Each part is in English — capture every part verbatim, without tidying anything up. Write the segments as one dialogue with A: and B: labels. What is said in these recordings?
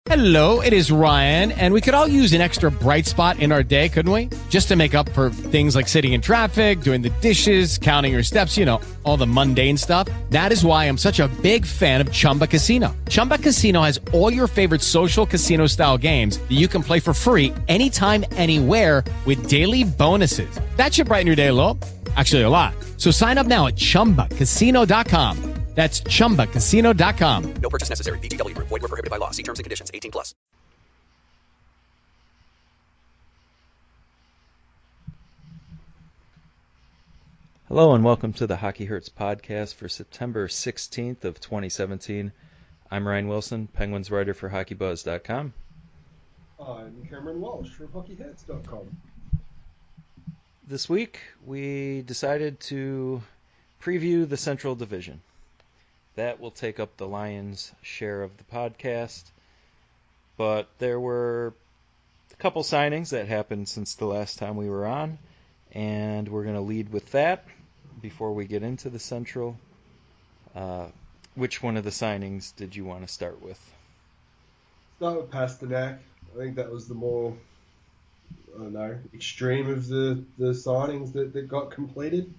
A: Hello, it is Ryan, and we could all use an extra bright spot in our day, couldn't we? Just to make up for things like sitting in traffic, doing the dishes, counting your steps, you know, all the mundane stuff. That is why I'm such a big fan of Chumba Casino. Chumba Casino has all your favorite social casino-style games that you can play for free anytime, anywhere with daily bonuses. That should brighten your day a little. Actually, a lot. So sign up now at chumba casino dot com. That's chumba casino dot com.
B: No purchase necessary. V G W Group. Void where prohibited by law. See terms and conditions. eighteen plus.
C: Hello and welcome to the Hockey Hurts podcast for September sixteenth of twenty seventeen. I'm Ryan Wilson, Penguins writer for hockey buzz dot com.
D: I'm Cameron Walsh from hockey hurts dot com.
C: This week we decided to preview the Central Division. That will take up the Lions' share of the podcast. But there were a couple signings that happened since the last time we were on, and we're going to lead with that before we get into the Central. Uh, which one of the signings did you want to start with?
D: Start with Pasternak. I think that was the more, I don't know, extreme of the, the signings that, that got completed.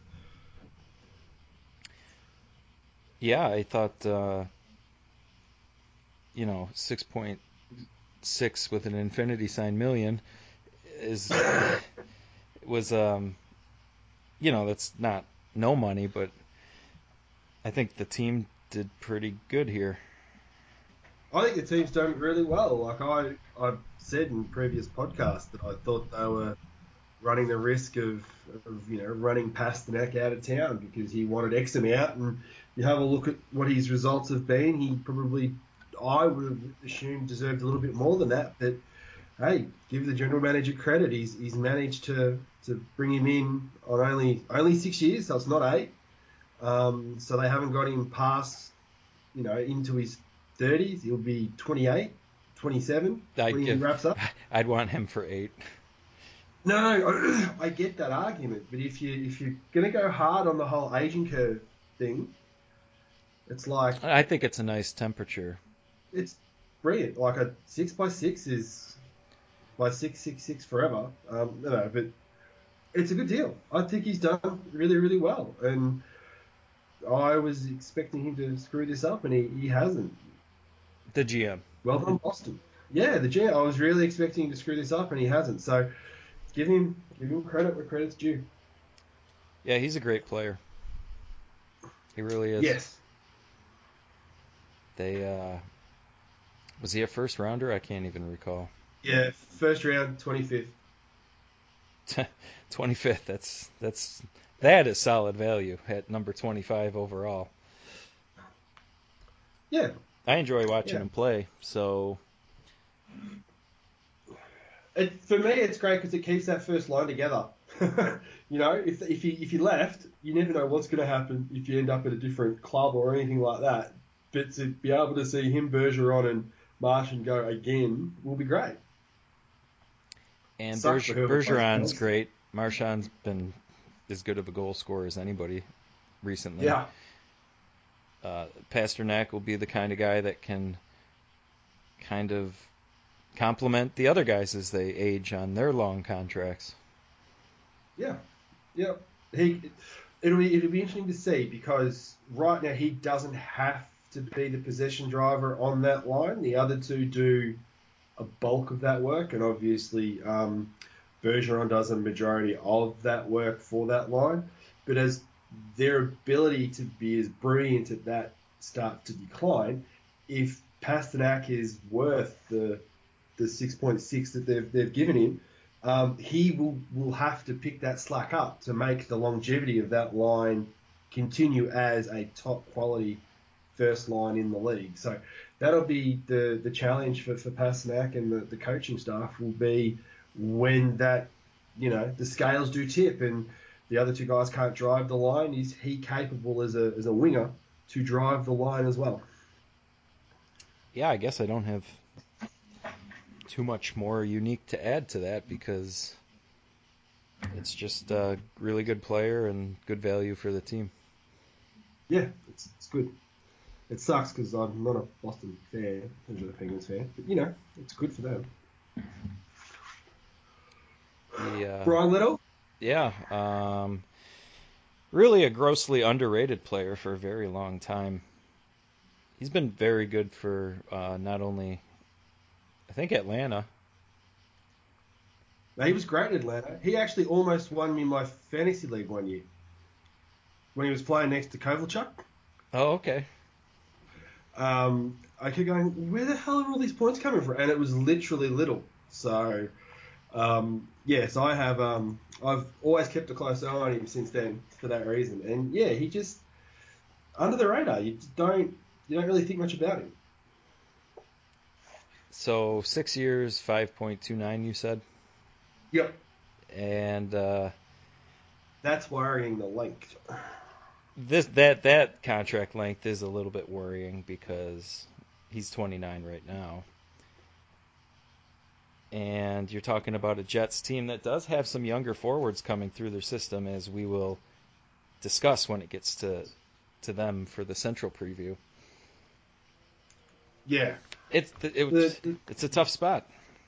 C: Yeah, I thought, uh, you know, six point six with an infinity sign million is was, um, you know, that's not no money, but I think the team did pretty good here.
D: I think the team's done really well. Like I, I've said in previous podcasts that I thought they were running the risk of, of you know, running Pasternak out of town because he wanted Exum out, and you have a look at what his results have been. He probably, I would have assumed, deserved a little bit more than that. But hey, give the general manager credit. He's he's managed to, to bring him in on only only six years, so it's not eight. Um, so they haven't got him past, you know, into his thirties. He'll be twenty-eight, twenty-seven
C: I'd
D: when he
C: give,
D: wraps up.
C: I'd want him for eight.
D: No, I, I get that argument, but if you if you're gonna go hard on the whole aging curve thing, it's like
C: I think it's a nice temperature.
D: It's brilliant. Like a six by six is by six six six forever. Um, no, no, but it's a good deal. I think he's done really really well, and I was expecting him to screw this up, and he, he hasn't.
C: The G M.
D: Well done, Boston. Yeah, the G M. I was really expecting him to screw this up, and he hasn't. So. Give him, give him credit where credit's due.
C: Yeah, he's a great player. He really is.
D: Yes.
C: They, uh, was he a first rounder? I can't even recall.
D: Yeah, first round, twenty-fifth.
C: twenty-fifth. That's that's that is solid value at number twenty-five overall.
D: Yeah.
C: I enjoy watching
D: yeah.
C: him play. So.
D: It, for me, it's great because it keeps that first line together. You know, if if you if you left, you never know what's going to happen if you end up at a different club or anything like that. But to be able to see him, Bergeron, and Martian go again will be great.
C: And Berge, Bergeron's great. Marchand's been as good of a goal scorer as anybody recently.
D: Yeah.
C: Uh, Pasternak will be the kind of guy that can kind of complement the other guys as they age on their long contracts.
D: Yeah, yeah. He, it'll be it'll be interesting to see because right now he doesn't have to be the possession driver on that line. The other two do a bulk of that work, and obviously um, Bergeron does a majority of that work for that line. But as their ability to be as brilliant at that start to decline, if Pasternak is worth the the six point six that they've they've given him, um, he will, will have to pick that slack up to make the longevity of that line continue as a top quality first line in the league. So that'll be the, the challenge for, for Pasternak and the, the coaching staff will be when that, you know, the scales do tip and the other two guys can't drive the line. Is he capable as a as a winger to drive the line as well?
C: Yeah, I guess I don't have too much more unique to add to that because it's just a really good player and good value for the team.
D: Yeah, it's, it's good. It sucks because I'm not a Boston fan, I'm a Penguins fan, but you know, it's good for them.
C: The, uh,
D: Brian Little?
C: yeah, um, really a grossly underrated player for a very long time. He's been very good for uh, not only, I think, Atlanta.
D: He was great in Atlanta. He actually almost won me my fantasy league one year when he was playing next to Kovalchuk.
C: Oh, okay.
D: Um, I kept going, where the hell are all these points coming from? And it was literally Little. So, um, yes, I have. Um, I've always kept a close eye on him since then for that reason. And yeah, he just under the radar. You just don't you don't really think much about him.
C: So six years, five point two nine, you said?
D: Yep.
C: And uh,
D: That's worrying the length.
C: this that that contract length is a little bit worrying because he's twenty-nine right now. And you're talking about a Jets team that does have some younger forwards coming through their system, as we will discuss when it gets to to them for the Central preview.
D: Yeah.
C: It's it,
D: The- the-
C: it's a tough spot.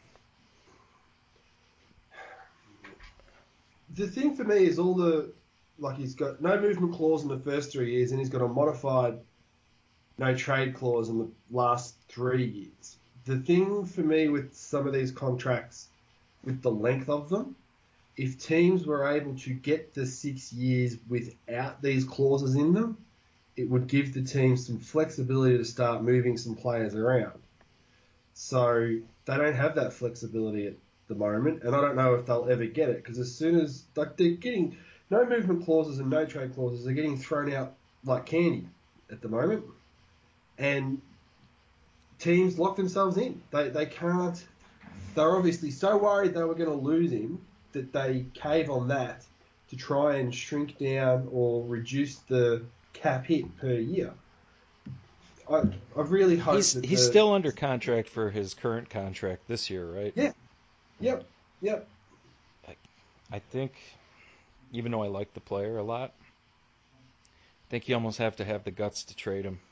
D: The thing for me is all the like he's got no movement clause in the first three years, and he's got a modified no trade clause in the last three years. The thing for me with some of these contracts, with the length of them, if teams were able to get the six years without these clauses in them, it would give the team some flexibility to start moving some players around. So they don't have that flexibility at the moment, and I don't know if they'll ever get it, because as soon as like they're getting no movement clauses and no trade clauses, they're getting thrown out like candy at the moment, and teams lock themselves in. They they can't. They're obviously so worried they were going to lose him that they cave on that to try and shrink down or reduce the cap hit per year. I I really hope
C: He's
D: that
C: he's
D: the,
C: still under contract for his current contract this year, right?
D: yeah. Yep, yep.
C: I think, even though I like the player a lot, I think you almost have to have the guts to trade him.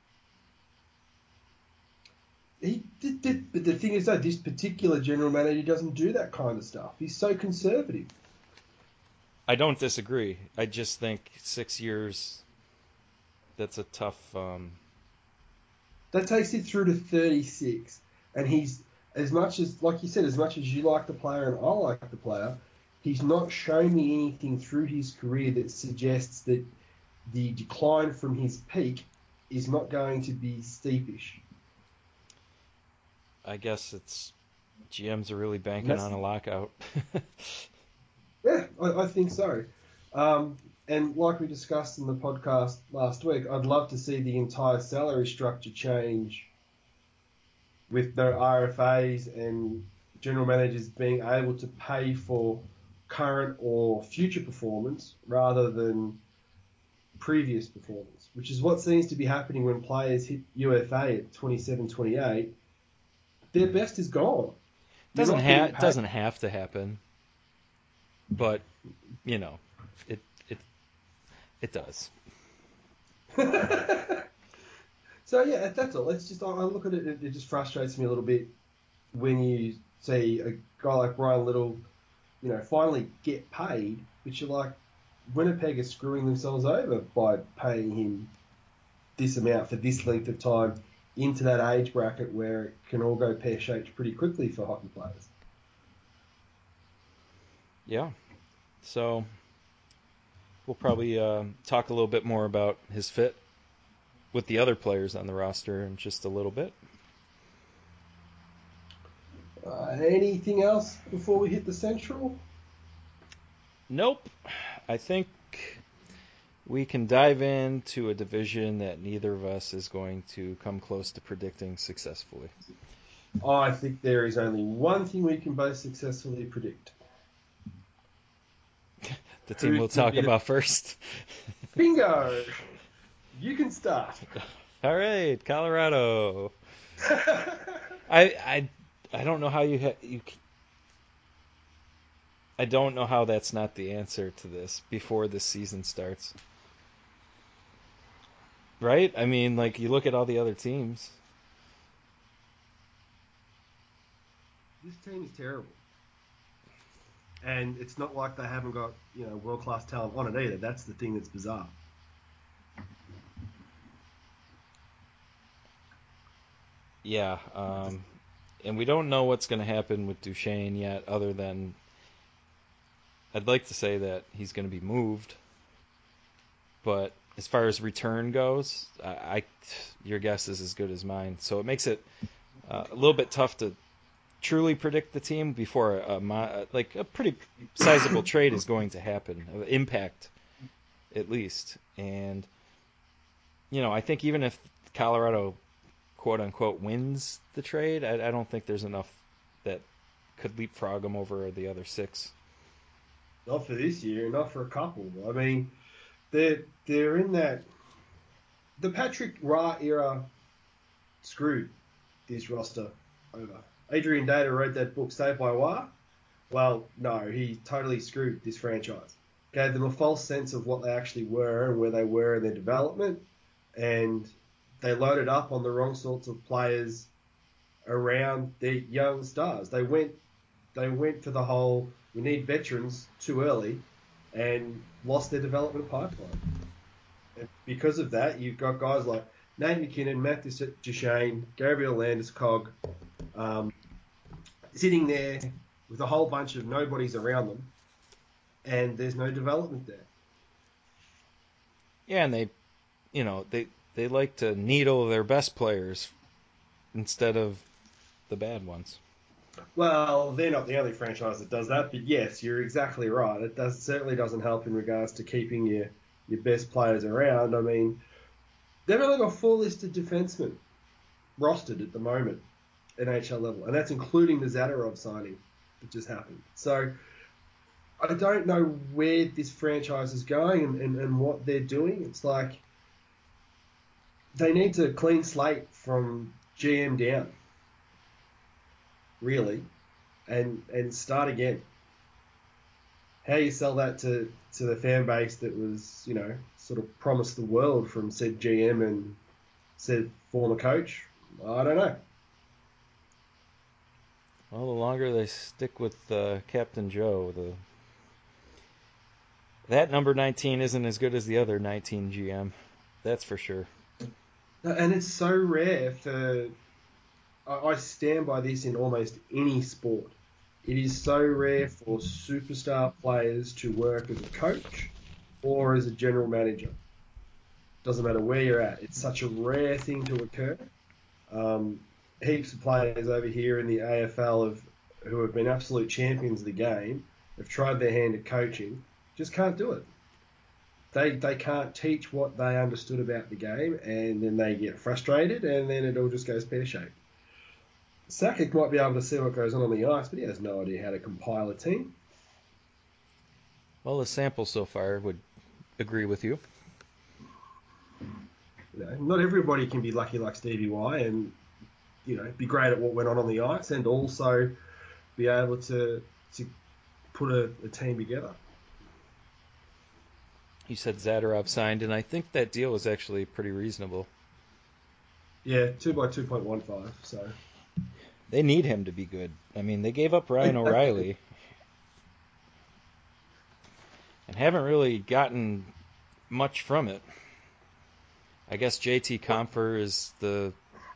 D: He did, did, but the thing is, though, this particular general manager doesn't do that kind of stuff. He's so conservative.
C: I don't disagree. I just think six years, that's a tough. Um,
D: That takes it through to thirty-six, and he's as much as, like you said, as much as you like the player and I like the player, he's not shown me anything through his career that suggests that the decline from his peak is not going to be steepish.
C: I guess it's G Ms are really banking
D: That's-
C: on a lockout.
D: Yeah, I, I think so. Um, and like we discussed in the podcast last week, I'd love to see the entire salary structure change with no R F As and general managers being able to pay for current or future performance rather than previous performance, which is what seems to be happening when players hit U F A at twenty-seven, twenty-eight. Their best is gone. You're
C: doesn't
D: not
C: ha-
D: getting paid.
C: doesn't have to happen, but you know, it it it does.
D: So yeah, that's all. It's just I I look at it. It just frustrates me a little bit when you see a guy like Brian Little, you know, finally get paid, but you're like, Winnipeg is screwing themselves over by paying him this amount for this length of time into that age bracket where it can all go pear-shaped pretty quickly for hockey players.
C: Yeah. So we'll probably uh, talk a little bit more about his fit with the other players on the roster in just a little bit.
D: Uh, anything else before we hit the Central?
C: Nope. I think we can dive into a division that neither of us is going to come close to predicting successfully.
D: I think there is only one thing we can both successfully predict.
C: The team
D: Who's
C: we'll
D: the
C: talk
D: bit of-
C: about first.
D: Bingo! You can start.
C: All right, Colorado. I I I don't know how you ha- you. c- I don't know how that's not the answer to this before this season starts. right? I mean, like, you look at all the other teams.
D: This team is terrible. And it's not like they haven't got, you know, world-class talent on it either. That's the thing that's bizarre.
C: Yeah, um, and we don't know what's going to happen with Duchesne yet, other than I'd like to say that he's going to be moved. But as far as return goes, I, I your guess is as good as mine. So it makes it uh, a little bit tough to truly predict the team before a, a like a pretty sizable trade is going to happen, impact at least. And you know, I think even if Colorado quote unquote wins the trade, I, I don't think there's enough that could leapfrog them over the other six.
D: Not for this year, not for a couple. I mean, they're they're in that the Patrick Ra era screwed this roster over. Adrian Data wrote that book, Saved by Wire. Well, no, he totally screwed this franchise. Gave them a false sense of what they actually were and where they were in their development, and they loaded up on the wrong sorts of players around their young stars. They went, they went for the whole we need veterans too early, and lost their development pipeline. And because of that, you've got guys like Nate McKinnon, Matthew Duchesne, Gabriel Landeskog, um, sitting there with a whole bunch of nobodies around them, and there's no development there.
C: Yeah, and they, you know, they they like to needle their best players instead of the bad ones.
D: Well, they're not the only franchise that does that, but yes, you're exactly right. It does certainly doesn't help in regards to keeping your, your best players around. I mean, they've only got four listed defensemen rostered at the moment at N H L level, and that's including the Zadorov signing that just happened. So I don't know where this franchise is going and, and, and what they're doing. It's like they need to clean slate from G M down, really, and and start again. How you sell that to, to the fan base that was, you know, sort of promised the world from said G M and said former coach, I don't know.
C: Well, the longer they stick with uh, Captain Joe, the that number nineteen isn't as good as the other nineteen G M. That's for sure.
D: And it's so rare for... I stand by this in almost any sport. It is so rare for superstar players to work as a coach or as a general manager. Doesn't matter where you're at. It's such a rare thing to occur. Um, heaps of players over here in the A F L have, who have been absolute champions of the game, have tried their hand at coaching, just can't do it. They they can't teach what they understood about the game, and then they get frustrated, and then it all just goes pear-shaped. Sakic might be able to see what goes on on the ice, but he has no idea how to compile a team.
C: Well, the sample so far would agree with you.
D: You know, not everybody can be lucky like Stevie Y and, you know, be great at what went on on the ice and also be able to to put a, a team together.
C: You said Zadorov signed, and I think that deal was actually pretty reasonable.
D: Yeah, two by two point one five. So
C: they need him to be good. I mean, they gave up Ryan O'Reilly, and haven't really gotten much from it. I guess J T Compher is the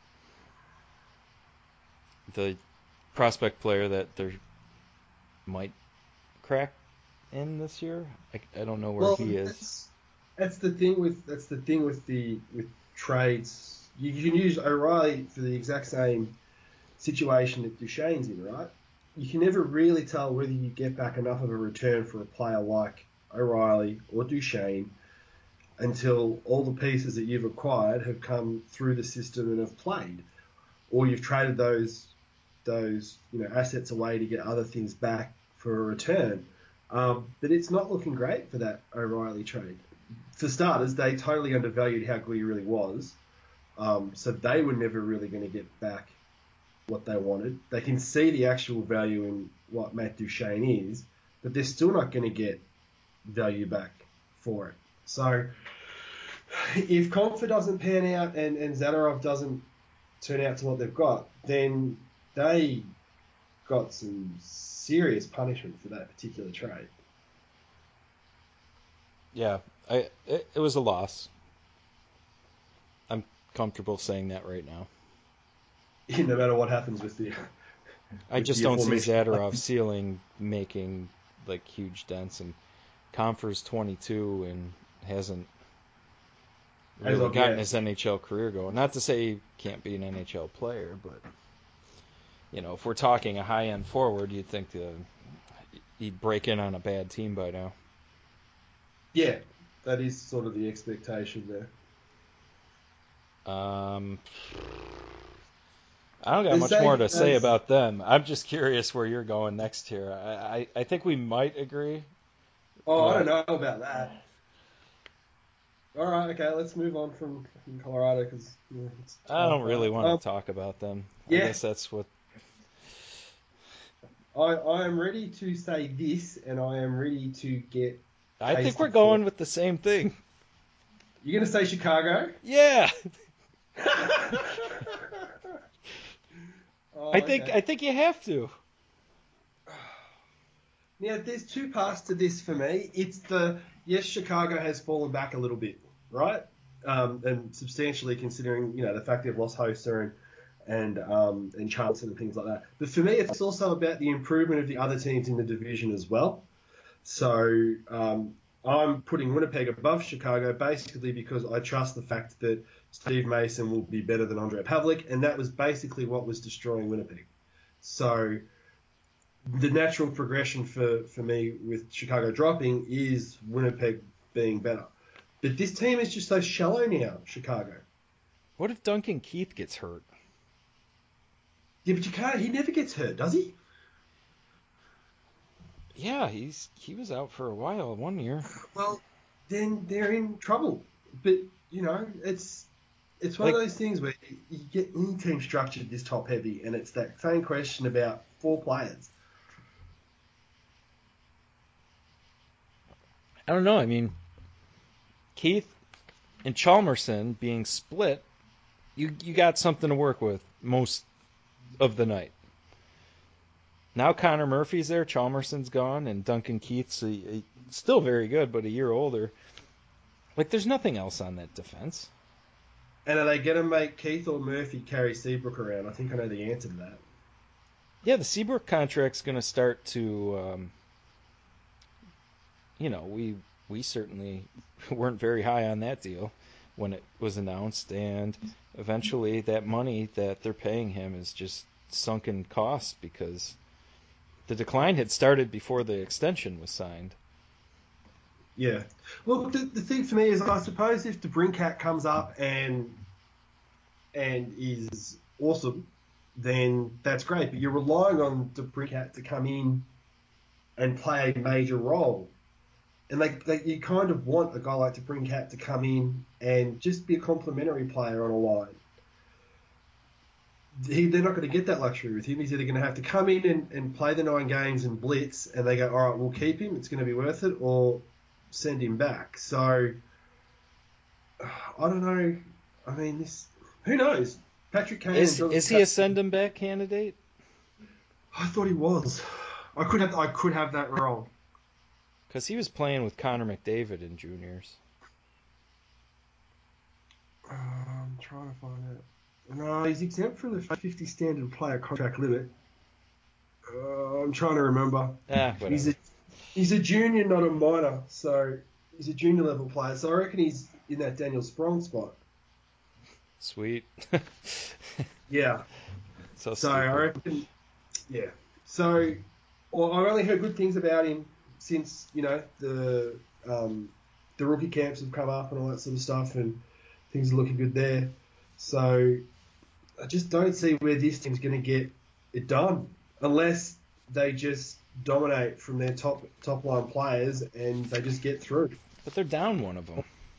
C: the prospect player that they might crack in this year. I, I don't know where
D: well,
C: he is.
D: That's, that's the thing with that's the thing with the with trades. You, you can use O'Reilly for the exact same situation that Duchesne's in, right? You can never really tell whether you get back enough of a return for a player like O'Reilly or Duchesne until all the pieces that you've acquired have come through the system and have played, or you've traded those those you know assets away to get other things back for a return. Um, but it's not looking great for that O'Reilly trade. For starters, they totally undervalued how good he really was, um, so they were never really going to get back what they wanted. They can see the actual value in what Matt Duchesne is, but they're still not going to get value back for it. So if Confer doesn't pan out and, and Zadorov doesn't turn out to what they've got, then they got some serious punishment for that particular trade.
C: Yeah, I it, it was a loss. I'm comfortable saying that right now.
D: No matter what happens with the...
C: I just don't see Zadorov ceiling making like huge dents, and Confer's twenty-two and hasn't really
D: As of
C: gotten
D: yet.
C: his N H L career going. Not to say he can't be an N H L player, but you know, if we're talking a high-end forward, you'd think the, he'd break in on a bad team by now.
D: Yeah, that is sort of the expectation there.
C: Um, I don't got
D: They
C: much
D: say
C: more to say
D: as-
C: about them. I'm just curious where you're going next here. I, I, I think we might agree.
D: Oh, I
C: Right.
D: don't know about that. All right, okay, let's move on from, from Colorado because you know, it's
C: I don't really want to
D: Um,
C: talk about them.
D: yeah.
C: I guess that's what.
D: I, I am ready to say this, and I am ready to get.
C: I think
D: Tasty
C: we're going
D: food.
C: with the same thing.
D: You're gonna say Chicago?
C: Yeah,
D: Oh,
C: I think
D: okay.
C: I think you have to.
D: Now, there's two parts to this for me. It's the yes, Chicago has fallen back a little bit, right? Um, and substantially considering you know the fact they've lost Hoster and and um, and Johnson and things like that. But for me, it's also about the improvement of the other teams in the division as well. So um, I'm putting Winnipeg above Chicago basically because I trust the fact that Steve Mason will be better than Andrei Pavlik, and that was basically what was destroying Winnipeg. So the natural progression for, for me with Chicago dropping is Winnipeg being better. But this team is just so shallow now, Chicago.
C: What if Duncan Keith gets hurt?
D: Yeah, but you can't, he never gets hurt, does he?
C: Yeah, he's he was out for a while one year.
D: Well, then they're in trouble. But, you know, it's it's one
C: Like-
D: of those things where you get any team structured this top heavy, and it's that same question about four players.
C: I don't know. I mean, Keith and Chalmerson being split, you you got something to work with most of the night. Now Connor Murphy's there, Chalmerson's gone, and Duncan Keith's a, a, still very good, but a year older. Like, there's nothing else on that defense.
D: And are they going to make Keith or Murphy carry Seabrook around? I think I know the answer to that.
C: Yeah, the Seabrook contract's going to start to, um, you know, we we certainly weren't very high on that deal when it was announced, and eventually that money that they're paying him is just sunken costs because the decline had started before the extension was signed.
D: Yeah. Well, the, the thing for me is, I suppose if the Brinkat comes up and and is awesome, then that's great. But you're relying on the Brinkat to come in and play a major role. And like, like you kind of want a guy like the Brinkat to come in and just be a complimentary player on a line. He, they're not going to get that luxury with him. He's either going to have to come in and, and play the nine games and blitz, and they go, all right, we'll keep him, it's going to be worth it, or send him back. So, I don't know. I mean, this. Who knows? Patrick Kane.
C: Is
D: and
C: is he a send him back candidate?
D: I thought he was. I could have. I could have that wrong.
C: Because he was playing with Connor McDavid in juniors.
D: Uh, I'm trying to find out. No, he's exempt from the fifty standard player contract limit. Uh, I'm trying to remember.
C: Ah, whatever.
D: He's a he's a junior, not a minor. So he's a junior level player. So I reckon he's in that Daniel Sprong spot.
C: Sweet.
D: Yeah.
C: so
D: So I
C: stupid.
D: reckon, yeah. So, well, I've only heard good things about him since you know the um, the rookie camps have come up and all that sort of stuff, and things are looking good there. So I just don't see where this team's going to get it done unless they just dominate from their top top line players and they just get through.
C: But they're down one of them.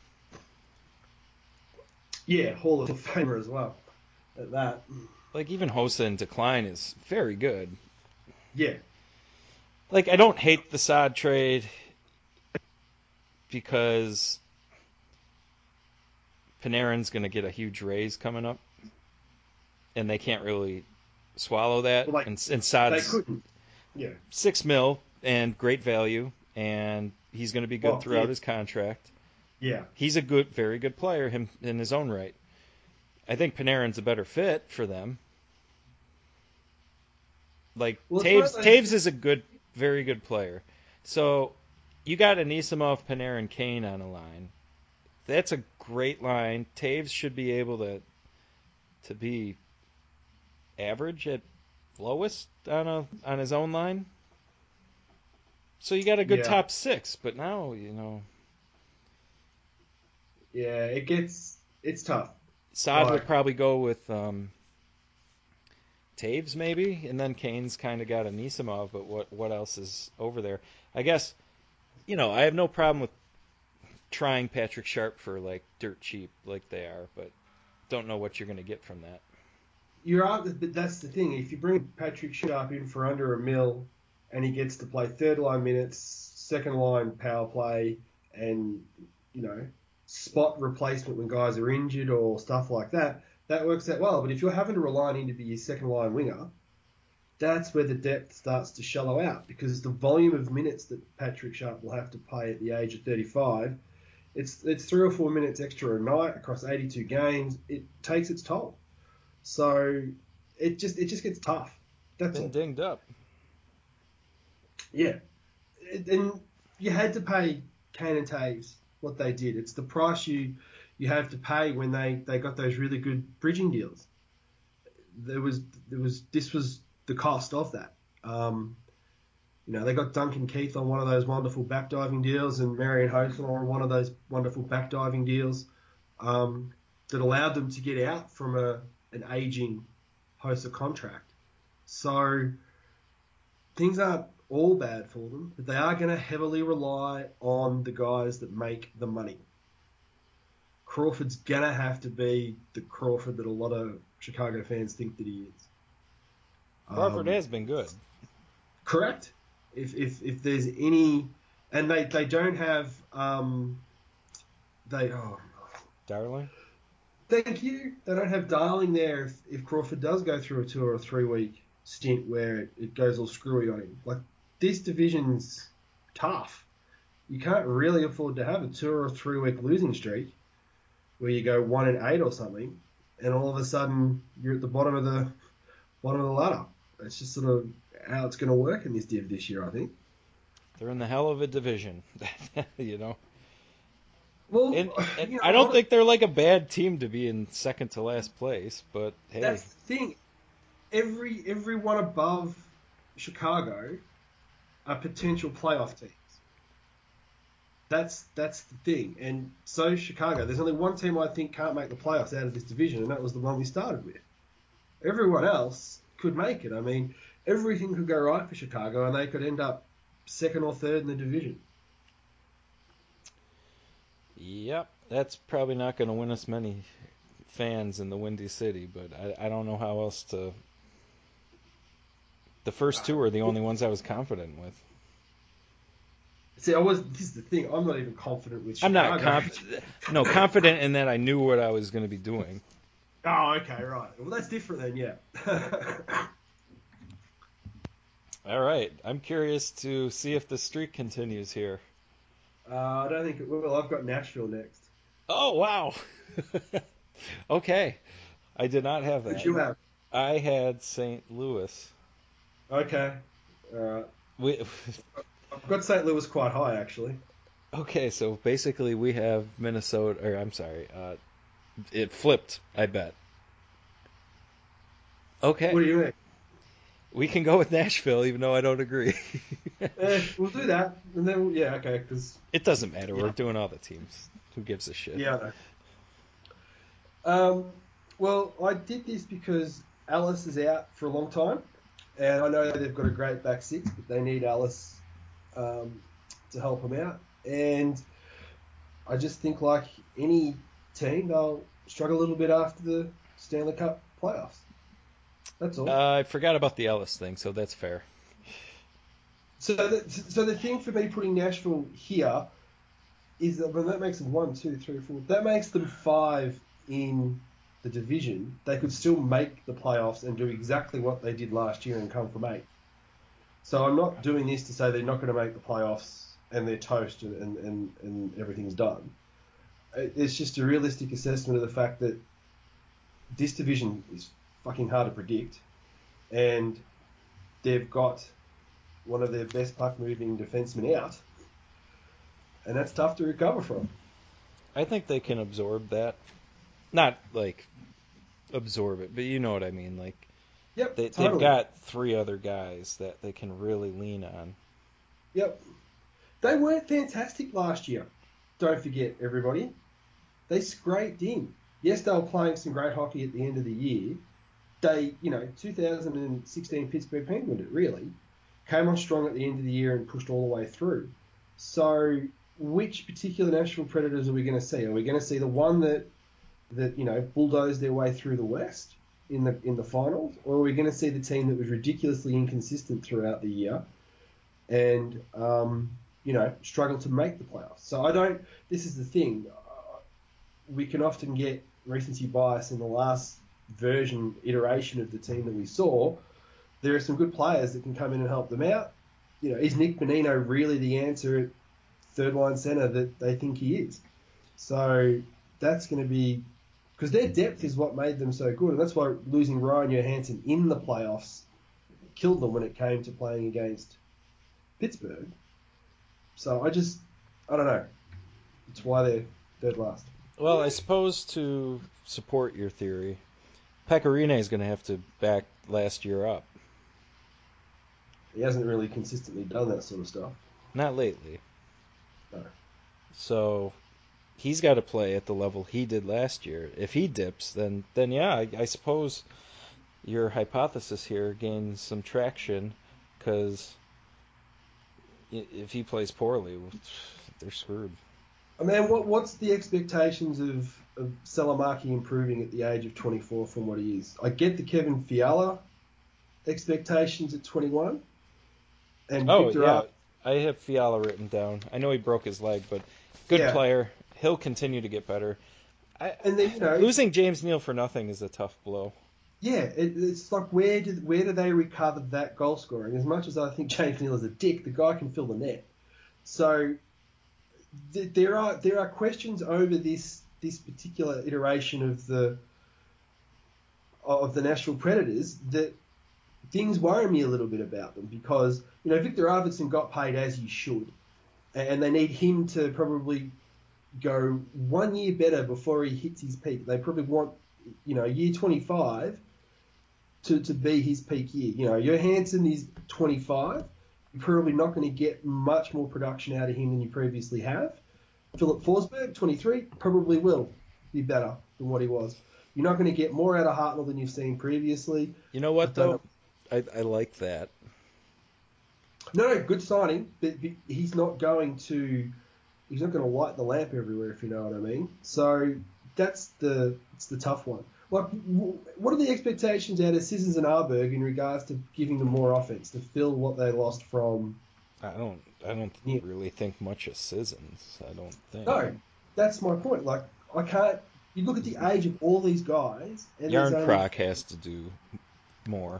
D: Yeah, Hall of Famer as well. At that,
C: Like, even Hossa in decline is very good.
D: yeah.
C: Like, I don't hate the Saad trade because Panarin's going to get a huge raise coming up, and they can't really swallow that.
D: Well, like,
C: and, and
D: They
C: Saad's
D: couldn't. Yeah.
C: six mil and great value, and he's going to be good
D: Well,
C: throughout
D: yeah.
C: his contract.
D: Yeah.
C: He's a good, very good player him in his own right. I think Panarin's a better fit for them. Like
D: Well, it's
C: Taves,
D: not like-
C: Taves is a good, very good player. So you got Anisimov, Panarin, Kane on a line. That's a great line. Taves should be able to to be average at lowest on a on his own line. So you got a good
D: Yeah.
C: top six, but now you know
D: Yeah, it gets it's tough.
C: Saad
D: Right.
C: would probably go with um, Taves maybe, and then Kane's kind of got Anisimov, but what what else is over there? I guess you know I have no problem with trying Patrick Sharp for like dirt cheap like they are, but don't know what you're going to get from that.
D: You're out, but that's the thing. If you bring Patrick Sharp in for under a mil, and he gets to play third line minutes, second line power play, and you know spot replacement when guys are injured or stuff like that, that works out well. But if you're having to rely on him to be your second line winger, that's where the depth starts to shallow out because the volume of minutes that Patrick Sharp will have to play at the age of thirty-five, it's it's three or four minutes extra a night across eighty-two games. It takes its toll. So it just it just gets tough. That's
C: Been
D: all.
C: dinged up.
D: Yeah. It, and you had to pay Kane and Taves what they did. It's the price you you have to pay when they, they got those really good bridging deals. There was there was this was the cost of that. Um, you know, they got Duncan Keith on one of those wonderful backdiving deals and Marion Hosen on one of those wonderful backdiving deals um, that allowed them to get out from a an aging Hosa contract. So things aren't all bad for them, but they are going to heavily rely on the guys that make the money. Crawford's going to have to be the Crawford that a lot of Chicago fans think that he is.
C: Crawford
D: Um,
C: has been good.
D: Correct. If if if there's any, and they they don't have um, they oh
C: Darling?
D: thank you. They don't have Darling there if, if Crawford does go through a two or a three week stint where it, it goes all screwy on him. Like this division's tough. You can't really afford to have a two or a three week losing streak where you go one and eight or something, and all of a sudden you're at the bottom of the bottom of the ladder. It's just sort of how it's going to work in this div this year, I think.
C: They're in the hell of a division, you know.
D: Well,
C: And, and
D: you know,
C: I don't
D: hon-
C: think they're like a bad team to be in second to last place, but hey,
D: that's the thing. Every everyone above Chicago are potential playoff teams. That's that's the thing. And so Chicago, there's only one team I think can't make the playoffs out of this division, and that was the one we started with. Everyone else could make it. I mean, everything could go right for Chicago, and they could end up second or third in the division.
C: yep, that's probably not going to win us many fans in the Windy City, but I, I don't know how else to. The first two are the only ones I was confident with.
D: See, I was. This is the thing. I'm not even confident with
C: I'm
D: Chicago.
C: not confident. No, confident in that I knew what I was going to be doing.
D: Oh, okay, right. Well, that's different then, yeah.
C: All right, I'm curious to see if the streak continues here.
D: uh, I don't think it will. I've got Nashville next.
C: Oh wow. Okay, I did not have
D: Who'd
C: that.
D: you have?
C: I had Saint Louis.
D: Okay. All right.
C: We,
D: I've got Saint Louis quite high, actually.
C: okay, so basically we have Minnesota, or I'm sorry, uh, it flipped, I bet. Okay,
D: What do you mean?
C: we can go with Nashville, even though I don't agree.
D: Eh, we'll do that, and then we'll, yeah, okay, because
C: It doesn't matter. We're
D: Yeah.
C: doing all the teams. Who gives a shit?
D: yeah, I know. Um, well, I did this because Alice is out for a long time, and I know they've got a great back six, but they need Alice um, to help them out, and I just think like any team, they'll struggle a little bit after the Stanley Cup playoffs. That's all.
C: Uh, I forgot about the Ellis thing, so that's fair.
D: So, the, so the thing for me putting Nashville here is that, well, that makes them one, two, three, four. That makes them five in the division. They could still make the playoffs and do exactly what they did last year and come from eight. So I'm not doing this to say they're not going to make the playoffs and they're toast and, and, and, and everything's done. It's just a realistic assessment of the fact that this division is fucking hard to predict, and they've got one of their best puck-moving defensemen out, and that's tough to recover from.
C: I think they can absorb that. Not, like, absorb it, but you know what I mean. Like,
D: Yep,
C: they,
D: totally.
C: they've got three other guys that they can really lean on.
D: Yep. They weren't fantastic last year. Don't forget, everybody. They scraped in. Yes, they were playing some great hockey at the end of the year. They, you know, two thousand sixteen Pittsburgh Penguins, it really came on strong at the end of the year and pushed all the way through. So, which particular Nashville Predators are we going to see? Are we going to see the one that, that you know, bulldozed their way through the West in the in the finals, or are we going to see the team that was ridiculously inconsistent throughout the year and um, you know, struggle to make the playoffs? So I don't. This is the thing. Uh, we can often get recency bias in the last version iteration of the team that we saw. There are some good players that can come in and help them out. You know, is Nick Bonino really the answer at third line center that they think he is? So that's going to be, because their depth is what made them so good, and that's why losing Ryan Johansson in the playoffs killed them when it came to playing against Pittsburgh. So I just, I don't know. It's why they're dead last.
C: Well, I suppose to support your theory, Pecorine is going to have to back last year up.
D: He hasn't really consistently done that sort of stuff.
C: Not lately.
D: No.
C: So he's got to play at the level he did last year. If he dips, then then yeah, I, I suppose your hypothesis here gains some traction, because if he plays poorly, they're screwed.
D: I mean, what what's the expectations of, of Salamaki improving at the age of twenty-four from what he is? I get the Kevin Fiala expectations at twenty-one. And
C: Oh,
D: Victor
C: yeah.
D: Ar-
C: I have Fiala written down. I know he broke his leg, but good
D: Yeah.
C: player. He'll continue to get better. I,
D: and then, you know,
C: losing James Neal for nothing is a tough blow.
D: yeah, it, it's like where did where do they recover that goal scoring? As much as I think James Neal is a dick, the guy can fill the net. So th- there are there are questions over this this particular iteration of the of the Nashville Predators that things worry me a little bit about them, because you know Victor Arvidsson got paid as he should, and they need him to probably go one year better before he hits his peak. They probably want, you know, year twenty-five to, to be his peak year. You know, Johansson is twenty-five. You're probably not going to get much more production out of him than you previously have. Philip Forsberg, twenty-three, probably will be better than what he was. You're not going to get more out of Hartnell than you've seen previously.
C: You know what,
D: I don't
C: though? I, I like that.
D: No, no, good signing, but, but he's not going to he's not going to light the lamp everywhere, if you know what I mean. So that's the it's the tough one. Like, what are the expectations out of Sissons and Arberg in regards to giving them more offense to fill what they lost from?
C: I don't I don't
D: Yeah.
C: really think much of Sissons. I don't think.
D: No, that's my point. Like, I can't. You look at the age of all these guys, and there's only-
C: Yarncroc has to do more.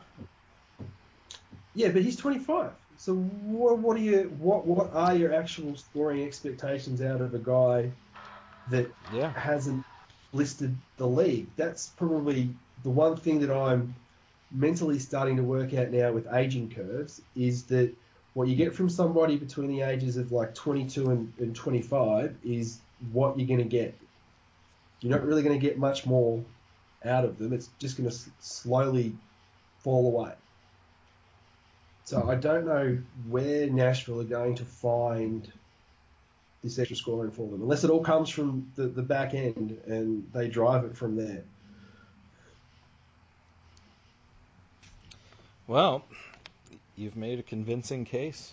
D: Yeah, but he's twenty-five. So what, what are you? What what are your actual scoring expectations out of a guy that
C: Yeah.
D: hasn't listed the league? That's probably the one thing that I'm mentally starting to work out now with aging curves, is that what you get from somebody between the ages of like twenty-two and, and twenty-five is what you're going to get. You're not really going to get much more out of them. It's just going to s- slowly fall away. So I don't know where Nashville are going to find this extra scoring for them, unless it all comes from the, the back end and they drive it from there.
C: Well, you've made a convincing case.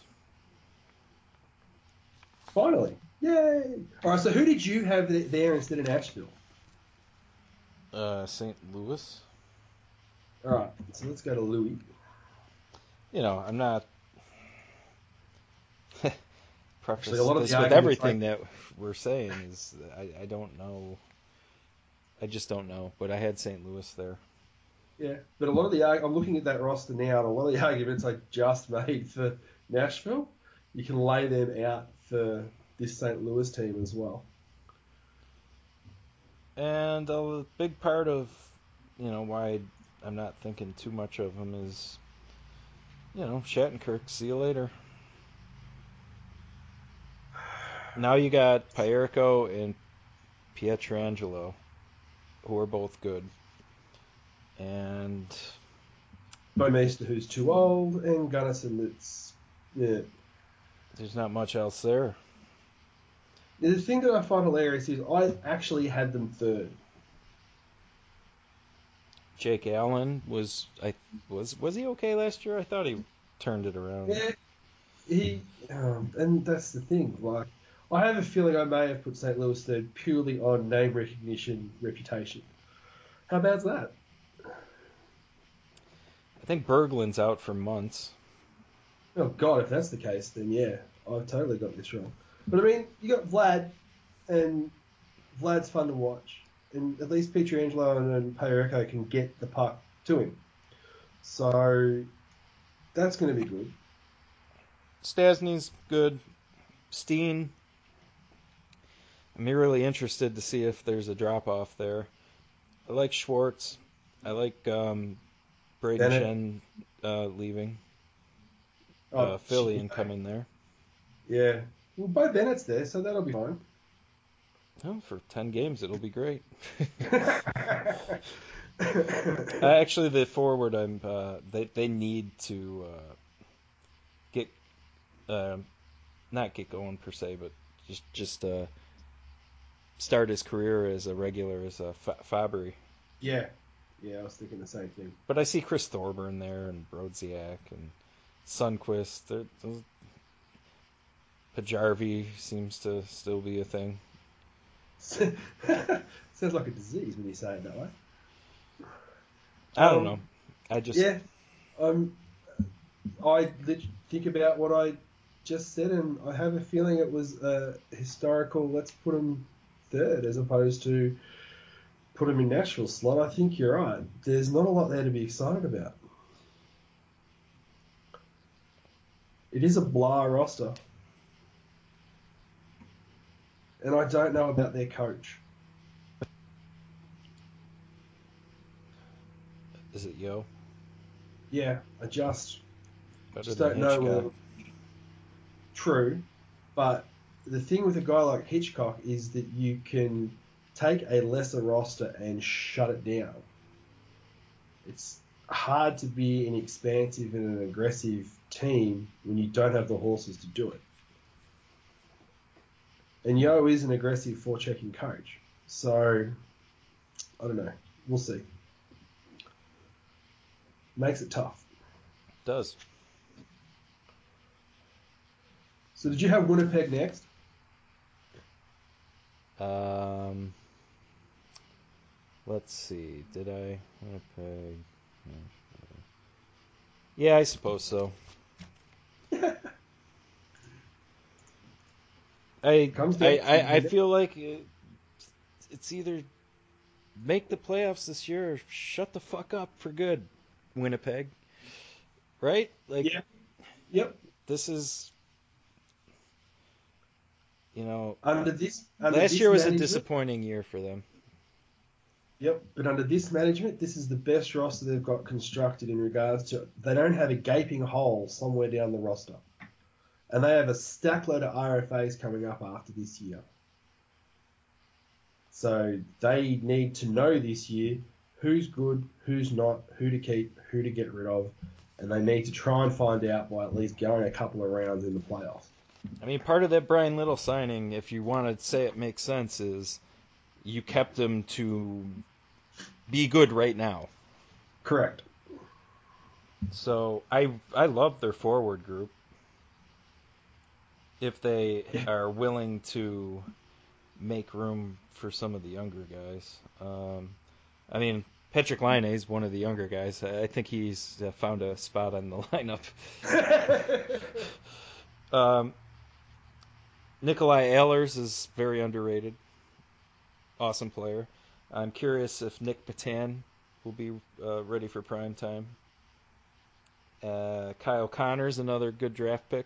D: Finally. Yay! All right, so who did you have th- there instead of Nashville?
C: Uh, Saint Louis.
D: All right, so let's go to Louis.
C: You know, I'm not.
E: preface
D: Actually, a lot of
E: this
D: the
E: with
D: arguments,
E: everything
D: like-
E: that we're saying is I, I don't know. I just don't know. But I had Saint Louis there.
D: Yeah, but a lot of the arg- I'm looking at that roster now, and a lot of the arguments I just made for Nashville, you can lay them out for this Saint Louis team as well.
E: And a big part of, you know, why I'm not thinking too much of him is, you know, Shattenkirk, see you later. Now you got Pierco and Pietrangelo, who are both good. And
D: Bouwmeester, who's too old, and Gunnison, that's yeah.
E: there's not much else there.
D: The thing that I find hilarious is I actually had them third.
E: Jake Allen was I was was he okay last year? I thought he turned it around.
D: Yeah, he, um, and that's the thing. Like, I have a feeling I may have put Saint Louis third purely on name recognition, reputation. How bad's that?
E: I think Berglund's out for months.
D: Oh God, if that's the case, then yeah, I've totally got this wrong. But I mean, you got Vlad, and Vlad's fun to watch, and at least Pietrangelo and, and Pierco can get the puck to him. So that's going to be good.
E: Stasny's good. Steen, I'm really interested to see if there's a drop off there. I like Schwartz. I like um, Braden
D: Bennett.
E: Shen uh, leaving.
D: Oh,
E: uh, Philly
D: shit.
E: and coming there.
D: Yeah. Well, Bo Bennett's there, so that'll be fine.
E: Oh, for ten games, it'll be great. Uh, actually, the forward, I'm uh, they they need to uh, get um, not get going per se, but just just uh, start his career as a regular as a F- Fabry.
D: Yeah. Yeah, I was thinking the same thing.
E: But I see Chris Thorburn there and Brodziak and Sundquist. They're, those, Pajarvi seems to still be a thing.
D: Sounds like a disease when you say it that way.
E: I don't
D: Um,
E: know. I just
D: Yeah. Um, I lit- think about what I just said, and I have a feeling it was a historical, let's put them third, as opposed to put them in Nashville slot. I think you're right. There's not a lot there to be excited about. It is a blah roster. And I don't know about their coach.
E: is it Yo?
D: Yeah, I just
E: Better
D: just
E: than
D: don't know.
E: Hitchcock.
D: Whether... True, but the thing with a guy like Hitchcock is that you can take a lesser roster and shut it down. It's hard to be an expansive and an aggressive team when you don't have the horses to do it. And Yo is an aggressive forechecking coach. So, I don't know. We'll see. Makes it tough.
E: Does.
D: So did you have Winnipeg next?
E: Um, let's see. Did I? Winnipeg. Yeah, I suppose so. I,
D: Comes
E: I,
D: down to
E: I, I
D: the-
E: feel like it, it's either make the playoffs this year or shut the fuck up for good, Winnipeg. Right? Like,
D: Yeah. Yep.
E: this is, you know,
D: Under this, under
E: last
D: this
E: year was a
D: management-
E: disappointing year for them.
D: Yep, but under this management, this is the best roster they've got constructed in regards to they don't have a gaping hole somewhere down the roster. And they have a stack load of R F As coming up after this year. So they need to know this year who's good, who's not, who to keep, who to get rid of, and they need to try and find out by at least going a couple of rounds in the playoffs.
E: I mean, part of that Brian Little signing, if you want to say it makes sense, is you kept him to be good right now.
D: Correct.
E: So I I love their forward group. If they are willing to make room for some of the younger guys. Um, I mean, Patrick Laine is one of the younger guys. I think he's uh, found a spot on the lineup. um, Nikolai Ehlers is very underrated. Awesome player. I'm curious if Nick Patan will be uh, ready for prime time. Uh, Kyle Connor's another good draft pick.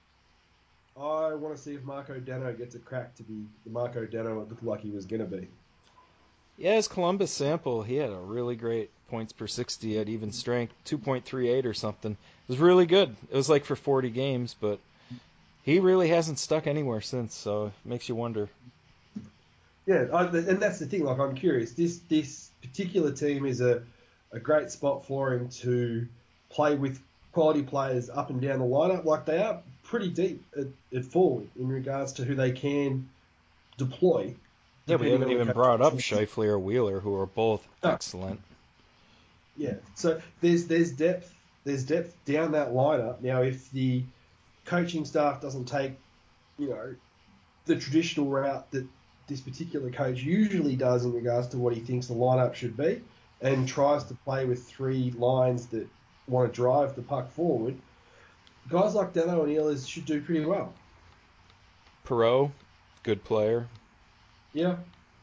D: I want to see if Marco Dano gets a crack to be the Marco Dano it looked like he was going to be.
E: Yeah, his Columbus sample, he had a really great points per sixty at even strength, two point three eight or something. It was really good. It was like for forty games, but he really hasn't stuck anywhere since, so it makes you wonder.
D: Yeah, I, and that's the thing. Like, I'm curious. This this particular team is a, a great spot for him to play with quality players up and down the lineup. Like, they are pretty deep at, at forward in regards to who they can deploy.
E: Yeah, we
D: depending
E: haven't
D: on the
E: even brought up
D: coach.
E: Scheifele or Wheeler, who are both
D: No.
E: excellent.
D: Yeah, so there's there's depth there's depth down that lineup. Now, if the coaching staff doesn't take, you know, the traditional route that this particular coach usually does in regards to what he thinks the lineup should be, and tries to play with three lines that want to drive the puck forward, guys like Dano and Ehlers should do pretty well.
E: Perot, good player.
D: Yeah,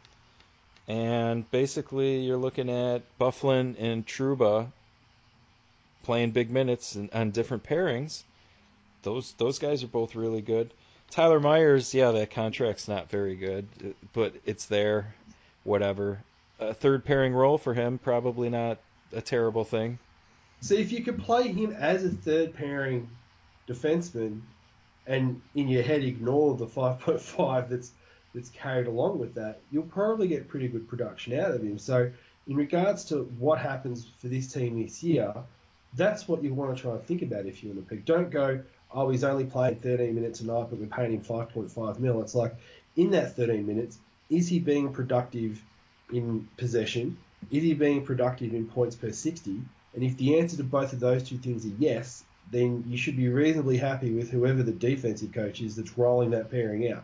E: And basically, you're looking at Bufflin and Trouba playing big minutes and, on different pairings. Those those guys are both really good. Tyler Myers, yeah, that contract's not very good, but it's there. Whatever. A third pairing role for him, probably not a terrible thing.
D: see if you could play him as a third pairing defenseman, and in your head ignore the five point five that's that's carried along with that, you'll probably get pretty good production out of him. So in regards to what happens for this team this year, that's what you want to try and think about if you're in a pick. Don't go, oh, he's only played thirteen minutes a night, but we're paying him five point five mil. It's like, in that thirteen minutes, is he being productive in possession? Is he being productive in points per sixty? And if the answer to both of those two things are yes, then you should be reasonably happy with whoever the defensive coach is that's rolling that pairing out.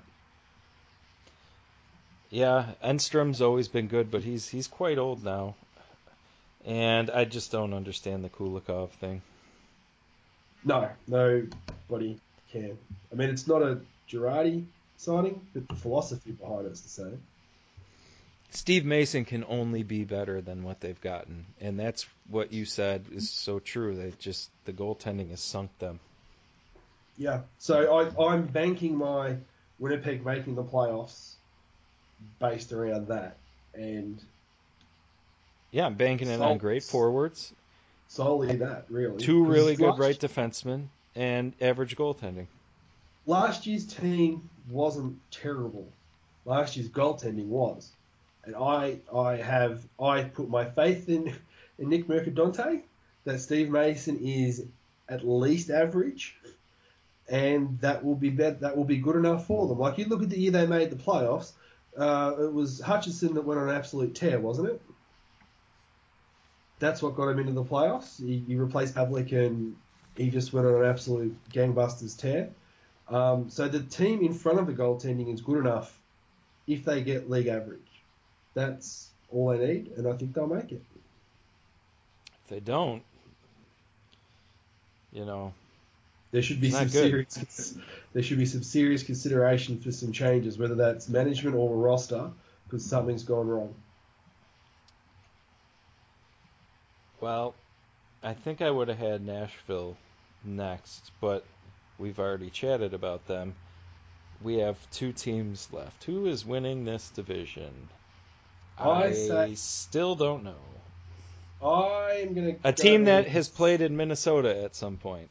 E: Yeah, Enstrom's always been good, but he's he's quite old now. And I just don't understand the Kulikov thing.
D: No, nobody can. I mean, it's not a Girardi signing, but the philosophy behind it's the same.
E: Steve Mason can only be better than what they've gotten, and that's what you said is so true. They just the goaltending has sunk them.
D: Yeah, so I, I'm banking my Winnipeg making the playoffs based around that, and
E: Yeah, I'm banking it
D: So-
E: on great forwards,
D: solely that, really.
E: two
D: 'Cause
E: really good
D: last-
E: right defensemen, and average goaltending.
D: Last year's team wasn't terrible. Last year's goaltending was. And I I have I put my faith in, in Nick Mercadante, that Steve Mason is at least average, and that will be bet, that will be good enough for them. Like, you look at the year they made the playoffs, uh, it was Hutchison that went on an absolute tear, wasn't it? That's what got him into the playoffs. He, he replaced Pavlik and he just went on an absolute gangbusters tear. Um, so the team in front of the goaltending is good enough if they get league average. That's all they need, and I think they'll make it.
E: If they don't, you know,
D: There should be
E: It's
D: some
E: not good.
D: serious. There should be some serious consideration for some changes, whether that's management or a roster, because something's gone wrong.
E: well, I think I would have had Nashville next, but we've already chatted about them. We have two teams left. Who is winning this division?
D: I
E: I
D: say-
E: still don't know.
D: I am gonna.
E: A
D: go
E: team that
D: with-
E: has played in Minnesota at some point.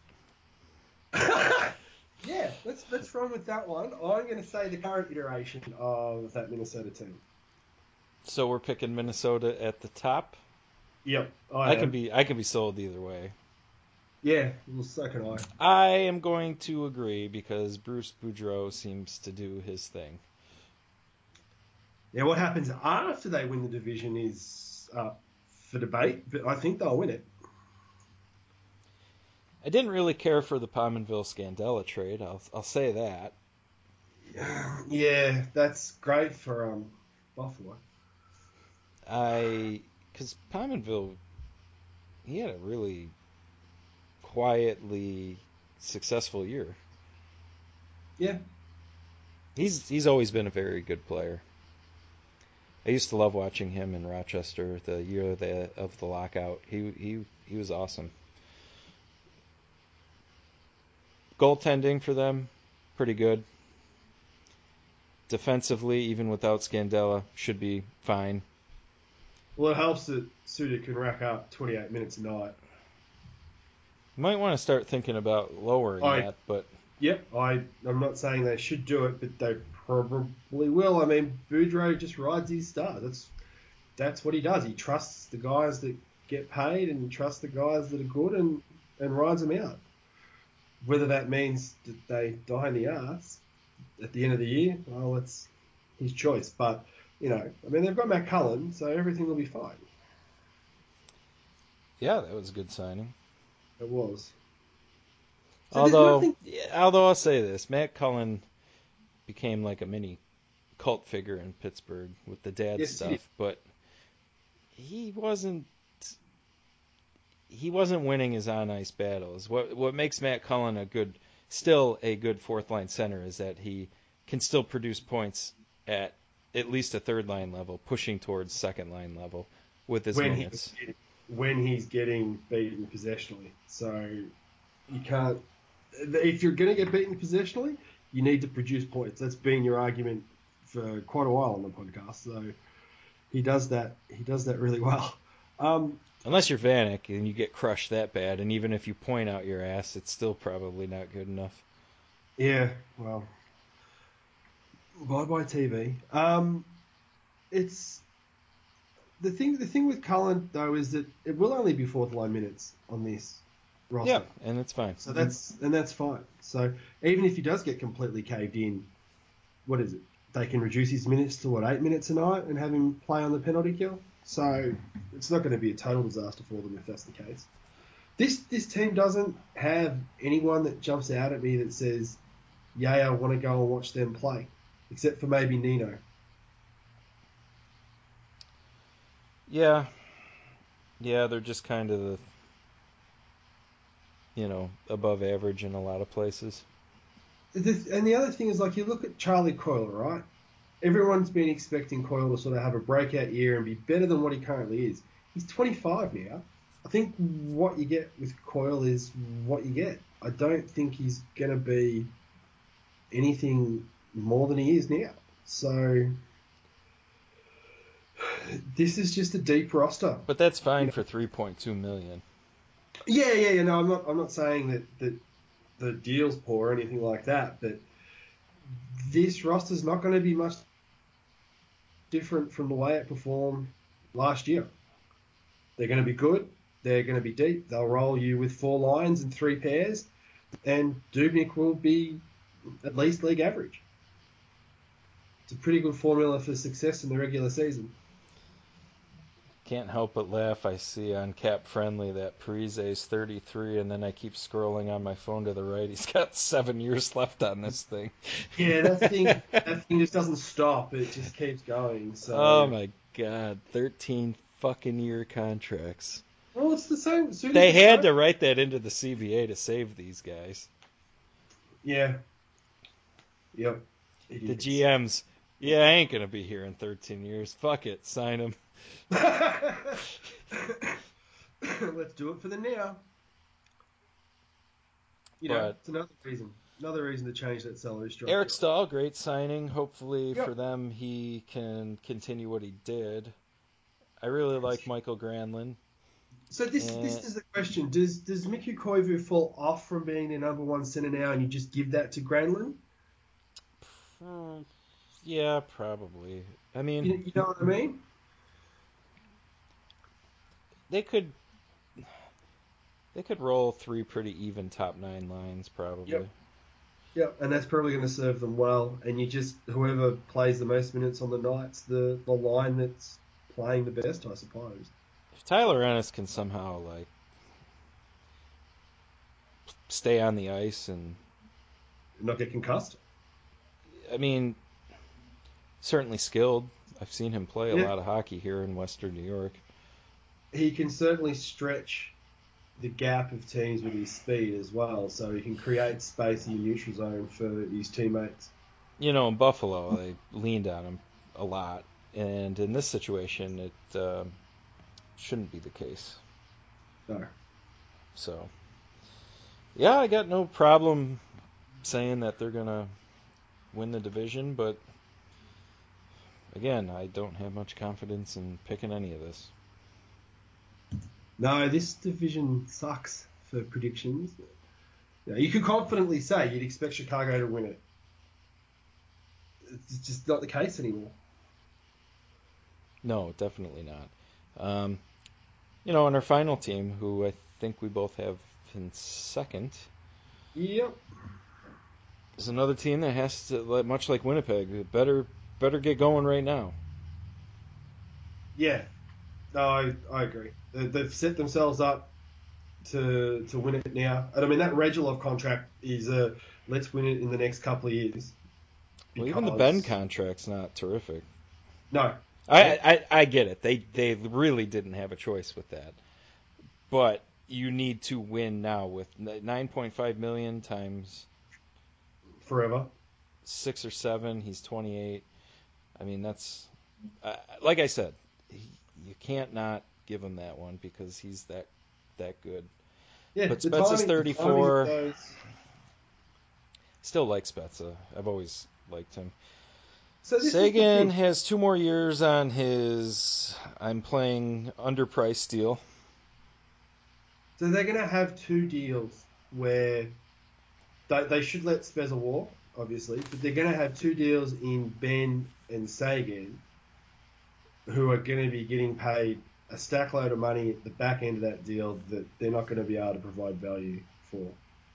D: Yeah, let's let's run with that one. I'm going to say the current iteration of that Minnesota team.
E: So we're picking Minnesota at the top.
D: Yep,
E: I
D: am.
E: can be I can be sold either way.
D: Yeah, well, so can I.
E: I am going to agree because Bruce Boudreau seems to do his thing.
D: Now, what happens after they win the division is up for debate, but I think they'll win it.
E: I didn't really care for the Pominville Scandella trade. I'll I'll say that.
D: Yeah, that's great for um, Buffalo.
E: I because Pominville, he had a really quietly successful year.
D: Yeah.
E: He's he's always been a very good player. I used to love watching him in Rochester the year of the, of the lockout. He he he was awesome. Goaltending for them, pretty good. Defensively, even without Scandella, should be fine.
D: Well, it helps that Suter can rack up twenty-eight minutes a night.
E: You might want to start thinking about lowering
D: I-
E: that, but
D: Yep, I, I'm not saying they should do it, but they probably will. I mean, Boudreaux just rides his star. That's that's what he does. He trusts the guys that get paid and trusts the guys that are good and, and rides them out. Whether that means that they die in the arse at the end of the year, well, it's his choice. But, you know, I mean, they've got Matt Cullen, so everything will be fine.
E: yeah, that was a good signing.
D: It was. So there's
E: Although,
D: nothing-
E: yeah, although I'll say this, Matt Cullen became like a mini cult figure in Pittsburgh with the dad
D: Yes, he
E: stuff,
D: did.
E: but he wasn't he wasn't winning his on ice battles. What what makes Matt Cullen a good, still a good fourth line center is that he can still produce points at at least a third line level, pushing towards second line level with his
D: when
E: minutes.
D: he's, when he's getting beaten possessionally. So you can't. If you're going to get beaten possessionally, you need to produce points. That's been your argument for quite a while on the podcast. So he does that. He does that really well. Um,
E: Unless you're Vanek and you get crushed that bad, and even if you point out your ass, it's still probably not good enough.
D: yeah. Well. Bye bye T V. Um, it's the thing. The thing with Cullen though is that it will only be fourth line minutes on this roster.
E: Yeah, and it's fine.
D: So that's and that's fine. So even if he does get completely caved in, what is it? They can reduce his minutes to what eight minutes a night and have him play on the penalty kill. So it's not going to be a total disaster for them if that's the case. This this team doesn't have anyone that jumps out at me that says, "Yay, I want to go and watch them play," except for maybe Nino.
E: Yeah. Yeah, they're just kind of the, you know, above average in a lot of places.
D: The, and the other thing is, like, you look at Charlie Coyle, right? Everyone's been expecting Coyle to sort of have a breakout year and be better than what he currently is. He's twenty-five now. I think what you get with Coyle is what you get. I don't think he's going to be anything more than he is now. So this is just a deep roster.
E: But that's fine for three point two million.
D: Yeah, yeah, yeah. No, I'm not. I'm not saying that that the deal's poor or anything like that. But this roster's not going to be much different from the way it performed last year. They're going to be good. They're going to be deep. They'll roll you with four lines and three pairs, and Dubnyk will be at least league average. It's a pretty good formula for success in the regular season.
E: Can't help but laugh. I see on Cap Friendly that Parise's thirty-three, and then I keep scrolling on my phone to the right. He's got seven years left on this thing.
D: Yeah, that thing that thing just doesn't stop. It just keeps going. So.
E: Oh my god, thirteen fucking year contracts.
D: Well, it's the same. Soon
E: They
D: as you
E: had
D: start-
E: to write that into the C B A to save these guys.
D: Yeah. Yep.
E: The
D: Idiots.
E: G Ms, yeah, I ain't gonna be here in thirteen years. Fuck it, sign him.
D: Let's do it for the now. You know,
E: But-
D: it's another reason. Another reason to change that salary structure.
E: Eric Stahl, great signing. Hopefully
D: Yep.
E: for them he can continue what he did. I really like Michael Granlund.
D: So this
E: Uh,
D: this is the question: Does does Mikko Koivu fall off from being the number one center now, and you just give that to Granlund?
E: Hmm, yeah, probably. I mean,
D: You, you know what I mean?
E: they could they could roll three pretty even top nine lines probably.
D: Yep. Yep, and that's probably going to serve them well. And you just whoever plays the most minutes on the night's the the line that's playing the best, I suppose.
E: If Tyler Ennis can somehow like stay on the ice, and
D: Not get concussed.
E: I mean, certainly skilled. I've seen him play a
D: Yeah.
E: lot of hockey here in Western New York.
D: He can certainly stretch the gap of teams with his speed as well, so he can create space in the neutral zone for his teammates.
E: you know, in Buffalo, they leaned on him a lot, and in this situation, it uh, shouldn't be the case.
D: No.
E: So, yeah, I got no problem saying that they're gonna win the division, but again, I don't have much confidence in picking any of this.
D: No, this division sucks for predictions. You know, you could confidently say you'd expect Chicago to win it. It's just not the case anymore.
E: No, definitely not. Um, you know, and our final team, who I think we both have in second,
D: Yep.
E: is another team that has to, like- much like Winnipeg, better better get going right now.
D: Yeah. No, I, I agree. They, they've set themselves up to to win it now. And I mean, that Radulov contract is a let's win it in the next couple of years.
E: Well, even the
D: Because-
E: Ben contract's not terrific.
D: No.
E: I, I I get it. They they really didn't have a choice with that. But you need to win now with nine point five million times
D: Forever.
E: six or seven. He's twenty-eight. I mean, that's uh, like I said. He, you can't not give him that one because he's that that good.
D: Yeah,
E: But
D: the
E: Spezza's
D: timing- the
E: thirty-four.
D: timing of those-
E: Still like Spezza. I've always liked him.
D: So this is the
E: Sagan
D: thing.
E: has two more years on his I'm playing underpriced deal.
D: So they're going to have two deals where they, they should let Spezza walk, obviously, but they're going to have two deals in Ben and Sagan who are going to be getting paid a stack load of money at the back end of that deal that they're not going to be able to provide value for.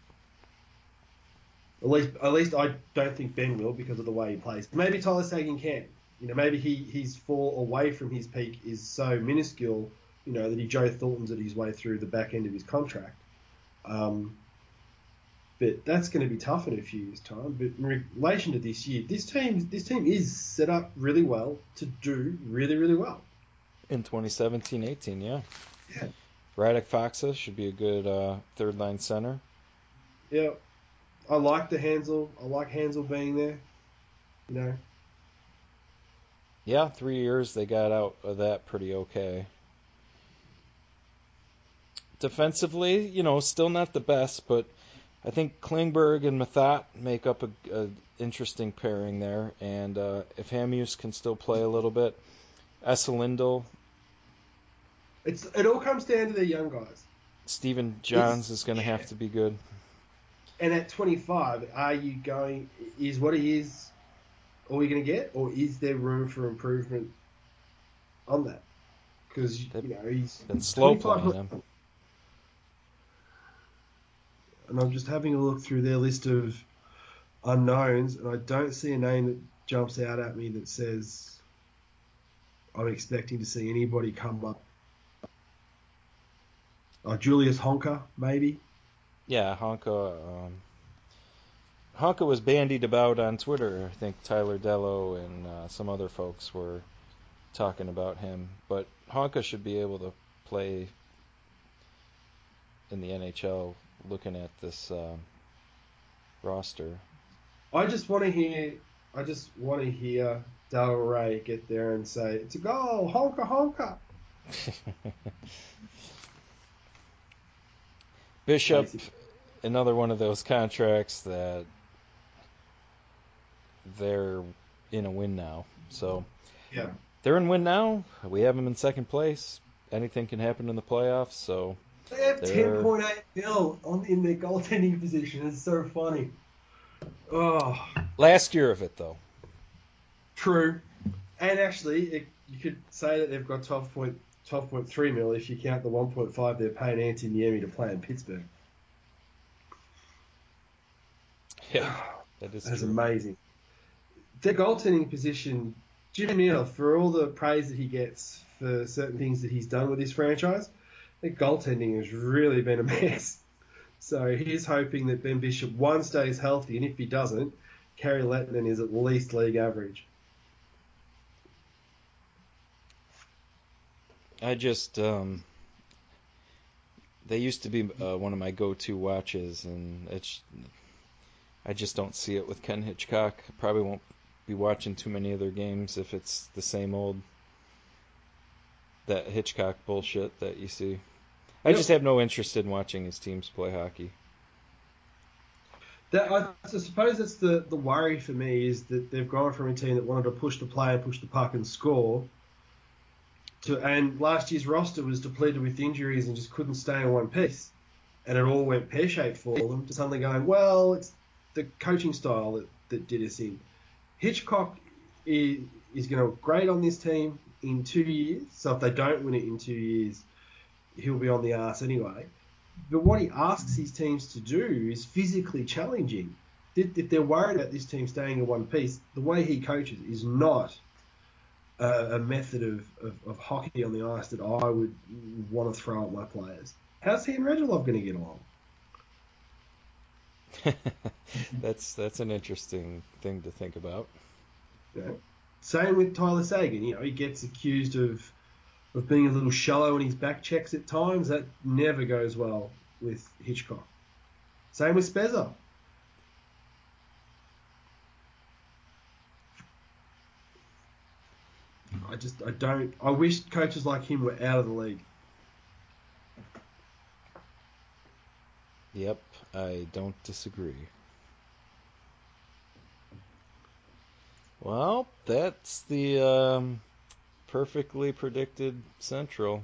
D: At least, at least I don't think Ben will because of the way he plays. Maybe Tyler Sagan can. You know, maybe he his fall away from his peak is so minuscule, you know, that he Joe Thorntons at his way through the back end of his contract. Um, but that's going to be tough in a few years' time. But in relation to this year, this team this team is set up really well to do really, really well.
E: In twenty seventeen eighteen, yeah.
D: Yeah.
E: Radek Faksa should be a good uh, third line center.
D: Yeah. I like the Hansel. I like Hansel being there. You know.
E: Yeah, three years they got out of that pretty okay. Defensively, you know, still not the best, but I think Klingberg and Mathat make up a, a interesting pairing there. And uh, if Hamhuis can still play a little bit, Esselindel,
D: It's it all comes down to the young guys.
E: Steven Johns
D: It's-
E: is going to have to be good.
D: And at twenty-five, are you going? Is what he is all you're going to get, or is there room for improvement on that? Because you know he's
E: Been slow
D: twenty-five
E: playing him.
D: And I'm just having a look through their list of unknowns, and I don't see a name that jumps out at me that says I'm expecting to see anybody come up. Oh, Julius Honka, maybe.
E: Yeah, Honka. Um, Honka was bandied about on Twitter. I think Tyler Dello and uh, some other folks were talking about him. But Honka should be able to play in the N H L looking at this um, roster.
D: I just want to hear. I just want to hear Del Rey get there and say, "It's a goal, Honka, Honka."
E: Bishop,
D: Basically.
E: another one of those contracts that they're in a win now. So
D: Yeah.
E: they're in win now. We have them in second place. Anything can happen in the playoffs. So
D: They have
E: They're-
D: ten point eight mil on in their goaltending position. It's so funny. Oh,
E: last year of it though.
D: true. And actually, it, you could say that they've got twelve point three mil if you count the one point five they're paying Antti Niemi to play in Pittsburgh.
E: Yeah, that is
D: That's
E: true.
D: amazing. Their goaltending position, Jimmy Neal, for all the praise that he gets for certain things that he's done with his franchise, their goaltending has really been a mess. So he's hoping that Ben Bishop, one, stays healthy, and if he doesn't, Kari Lehtinen is at least league average.
E: I just um, they used to be uh, one of my go-to watches, and it's I just don't see it with Ken Hitchcock. Probably won't be watching too many of their games if it's the same old that Hitchcock bullshit that you see. I
D: Yep.
E: just have no interest in watching his teams play hockey.
D: That, I, I suppose that's the, the worry for me is that they've gone from a team that wanted to push the play and push the puck and score to, and last year's roster was depleted with injuries and just couldn't stay in one piece. And it all went pear-shaped for them to suddenly going, well, it's the coaching style that, that did us in. Hitchcock is, is going to grade on this team in two years. So if they don't win it in two years, he'll be on the arse anyway. But what he asks his teams to do is physically challenging. If if they're worried about this team staying in one piece, the way he coaches is not a, a method of, of, of hockey on the ice that I would want to throw at my players. How's he and Radulov going to get along?
E: that's that's an interesting thing to think about.
D: Yeah. Same with Tyler Sagan. You know, he gets accused of of being a little shallow in his back checks at times. That never goes well with Hitchcock. Same with Spezza. I just, I don't, I wish coaches like him were out of the league.
E: Yep, I don't disagree. Well, that's the um, perfectly predicted Central.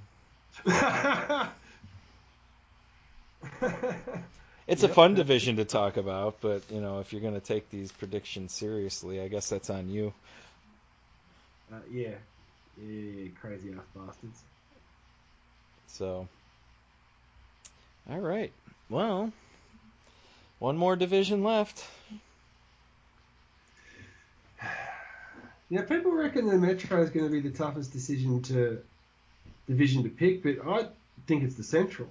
E: It's
D: Yep.
E: a fun division to talk about, but you know, if you're going to take these predictions seriously, I guess that's on you.
D: Uh, yeah. Yeah, crazy ass bastards.
E: So, all right. Well, one more division left.
D: Yeah, people reckon the Metro is going to be the toughest decision to division to pick, but I think it's the Central.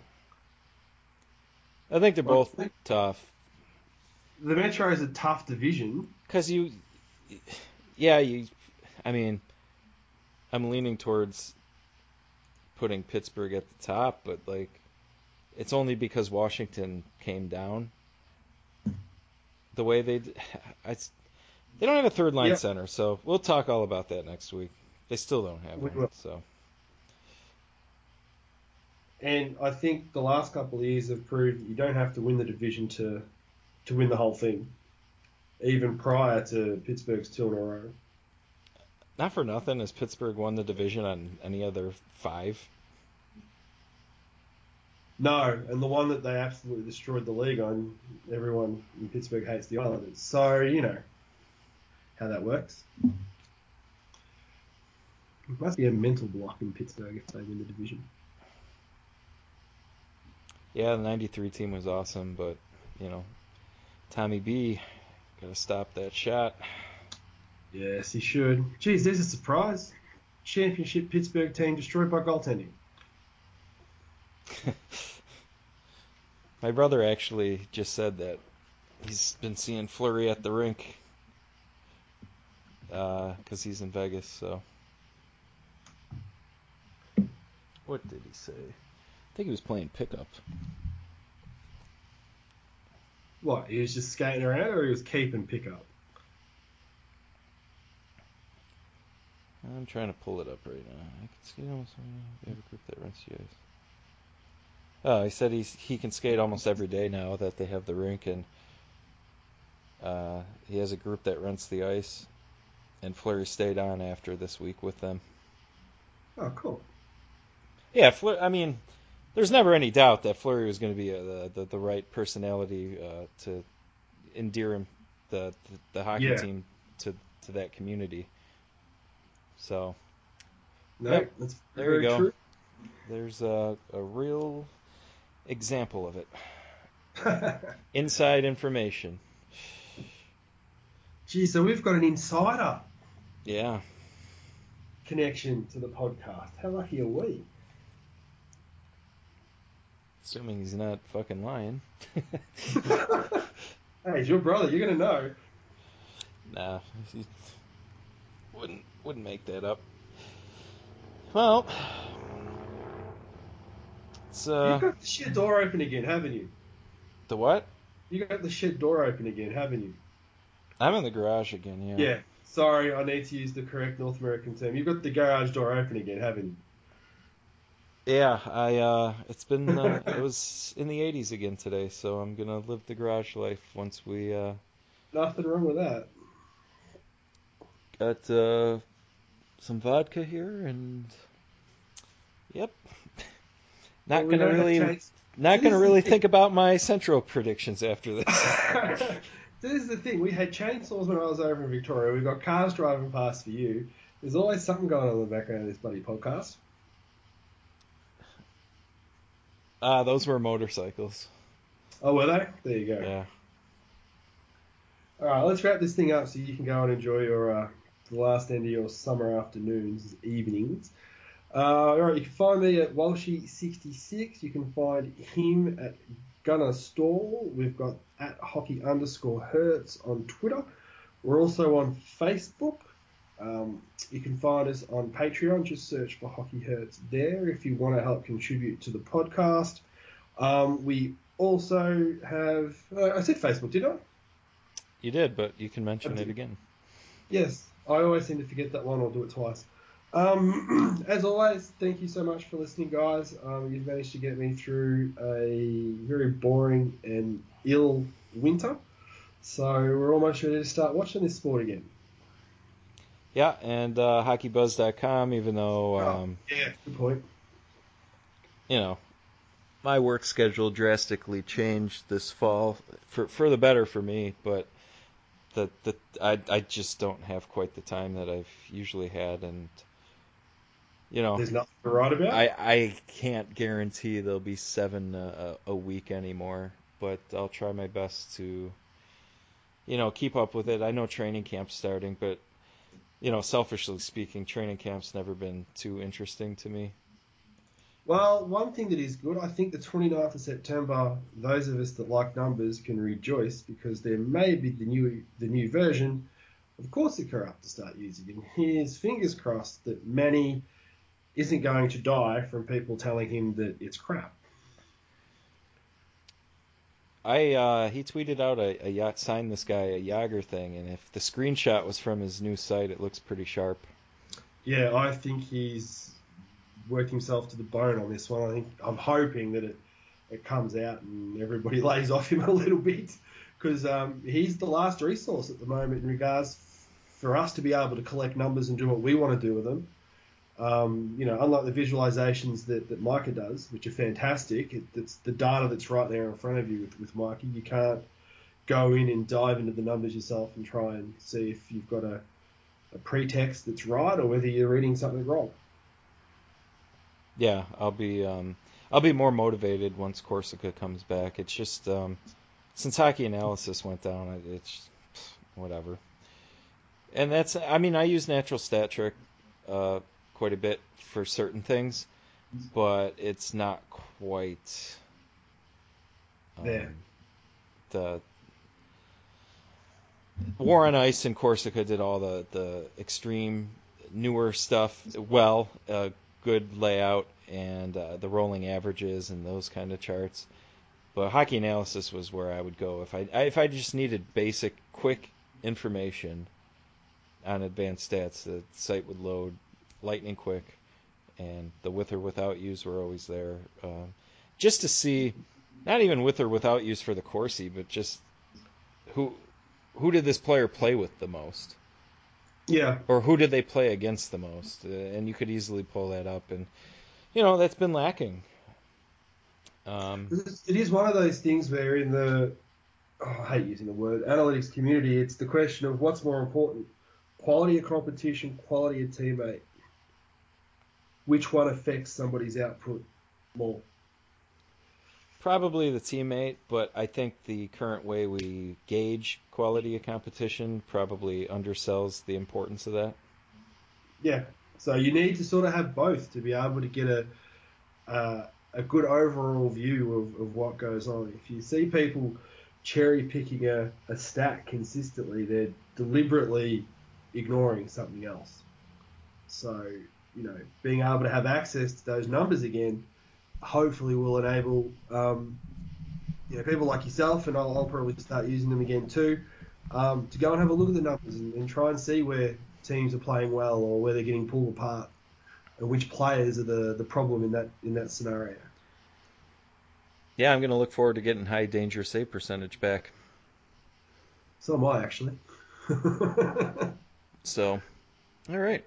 E: I think they're
D: Well,
E: both
D: I think-
E: tough.
D: The Metro is a tough division.
E: Because you, yeah, you, I mean, I'm leaning towards putting Pittsburgh at the top, but like, it's only because Washington came down. The way they, I, they don't have a third line
D: Yep.
E: center, so we'll talk all about that next week. They still don't have
D: We
E: one,
D: will.
E: so
D: And I think the last couple of years have proved that you don't have to win the division to to win the whole thing, even prior to Pittsburgh's two in a row.
E: not for nothing has Pittsburgh won the division on any other five.
D: No, and the one that they absolutely destroyed the league on, everyone in Pittsburgh hates the Islanders. So, you know how that works. It must be a mental block in Pittsburgh if they win the division.
E: Yeah, the ninety-three team was awesome, but you know, Tommy B got to stop that shot.
D: Yes, he should. Geez, there's a surprise. Championship Pittsburgh team destroyed by goaltending.
E: My brother actually just said that he's been seeing Fleury at the rink because uh, he's in Vegas. So, what did he say? I think he was playing pickup.
D: What, he was just skating around or he was keeping pickup?
E: I'm trying to pull it up right now. I can skate almost. We have a group that runs you guys. Oh, he said he's he can skate almost every day now that they have the rink, and uh, he has a group that rents the ice. And Fleury stayed on after this week with them.
D: Oh, cool.
E: Yeah, Fleur, I mean, there's never any doubt that Fleury was going to be a, the, the the right personality uh, to endear him the the, the hockey
D: Yeah.
E: team to to that community. So
D: No,
E: Yep,
D: that's
E: there
D: very
E: we go.
D: true.
E: there's a a real example of it. Inside information.
D: Gee, so we've got an insider
E: Yeah.
D: connection to the podcast. How lucky are we?
E: Assuming he's not fucking lying.
D: Hey, it's your brother. You're going to know.
E: Nah, he wouldn't wouldn't make that up. Well, it's uh
D: You've got the shit door open again, haven't you?
E: the what?
D: You got the shed door open again, haven't you?
E: I'm in the garage again, yeah.
D: Yeah. Sorry, I need to use the correct North American term. You've got the garage door open again, haven't you?
E: Yeah, I uh it's been uh, it was in the eighties again today, so I'm going to live the garage life once we uh
D: Nothing wrong with that.
E: got uh some vodka here and yep. Not
D: Well, we
E: going to
D: don't have
E: really
D: chains-
E: not
D: This
E: going to
D: is
E: really
D: the
E: think about my Central predictions after this.
D: This is the thing. We had chainsaws when I was over in Victoria. We've got cars driving past for you. There's always something going on in the background of this bloody podcast.
E: Uh those were motorcycles.
D: Oh, were they? There you go.
E: Yeah.
D: All right, let's wrap this thing up so you can go and enjoy your uh, the last end of your summer afternoons, evenings. Uh, all right, you can find me at Walshy sixty-six. You can find him at Gunner Stall. We've got at hockey underscore Hertz on Twitter. We're also on Facebook. Um, you can find us on Patreon. Just search for Hockey Hertz there if you want to help contribute to the podcast. Um, we also have, uh, I said Facebook, did I?
E: You did, but you can mention
D: I
E: it
D: did.
E: again.
D: Yes, I always seem to forget that one or do it twice. Um, as always, thank you so much for listening, guys. Um, you've managed to get me through a very boring and ill winter. So we're almost ready to start watching this sport again.
E: Yeah, and uh, hockey buzz dot com, even though, um,
D: Oh, yeah, good point.
E: you know, my work schedule drastically changed this fall for for the better for me, but the the I I just don't have quite the time that I've usually had, and you know,
D: There's nothing to write about.
E: I I can't guarantee there'll be seven a, a week anymore, but I'll try my best to, you know, keep up with it. I know training camp's starting, but you know, selfishly speaking, training camp's never been too interesting to me.
D: Well, one thing that is good, I think the twenty-ninth of September, those of us that like numbers can rejoice because there may be the new the new version of Corsica up to start using. And here's fingers crossed that Manny isn't going to die from people telling him that it's crap.
E: I uh, he tweeted out a, a yacht sign this guy a Yager thing, and if the screenshot was from his new site, it looks pretty sharp.
D: Yeah, I think he's worked himself to the bone on this one. I think I'm hoping that it it comes out and everybody lays off him a little bit because um, he's the last resource at the moment in regards for us to be able to collect numbers and do what we want to do with them. Um, you know, unlike the visualizations that, that Micah does, which are fantastic, it, it's the data that's right there in front of you with, with Micah. You can't go in and dive into the numbers yourself and try and see if you've got a, a pretext that's right or whether you're reading something wrong.
E: Yeah, I'll be um, I'll be more motivated once Corsica comes back. It's just um, since Hockey Analysis went down, it's whatever. And that's I mean I use Natural Stat Trick uh, quite a bit for certain things, but it's not quite um,
D: There.
E: the War on Ice and Corsica did all the, the extreme newer stuff well, uh, good layout and uh, the rolling averages and those kind of charts. But Hockey Analysis was where I would go if I if I just needed basic, quick information on advanced stats. The site would load lightning quick, and the with or without use were always there, um, just to see, not even with or without use for the Corsi, but just who who did this player play with the most,
D: Yeah.
E: or who did they play against the most, uh, and you could easily pull that up, and you know that's been lacking. Um,
D: It is one of those things where in the, oh, I hate using the word, analytics community, it's the question of what's more important, quality of competition, quality of teammate. Which one affects somebody's output more?
E: Probably the teammate, but I think the current way we gauge quality of competition probably undersells the importance of that.
D: Yeah. So you need to sort of have both to be able to get a uh, a good overall view of, of what goes on. If you see people cherry picking a, a stat consistently, they're deliberately ignoring something else. So, you know, being able to have access to those numbers again hopefully will enable um, you you know, people like yourself, and I'll, I'll probably start using them again too, um, to go and have a look at the numbers and, and try and see where teams are playing well or where they're getting pulled apart, and which players are the, the problem in that in that scenario.
E: Yeah, I'm going to look forward to getting high danger save percentage back.
D: So am I, actually.
E: So, all right.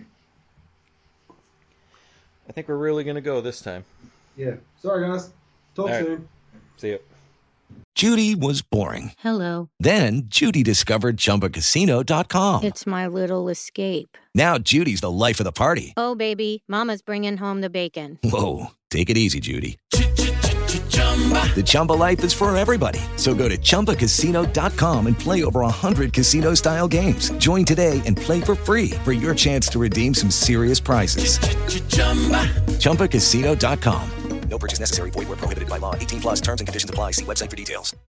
E: I think we're really going to go this time.
D: Yeah. Sorry, guys. Talk
E: All right.
D: soon.
E: See ya.
F: Judy was boring.
G: Hello.
F: Then Judy discovered Chumba Casino dot com.
G: It's my little escape.
F: Now Judy's the life of the party.
G: Oh, baby, mama's bringing home the bacon.
F: Whoa, take it easy, Judy. The Chumba life is for everybody. So go to Chumba Casino dot com and play over one hundred casino-style games. Join today and play for free for your chance to redeem some serious prizes. Chumba Casino dot com.
B: No purchase necessary. Void where prohibited by law. eighteen plus terms and conditions apply. See website for details.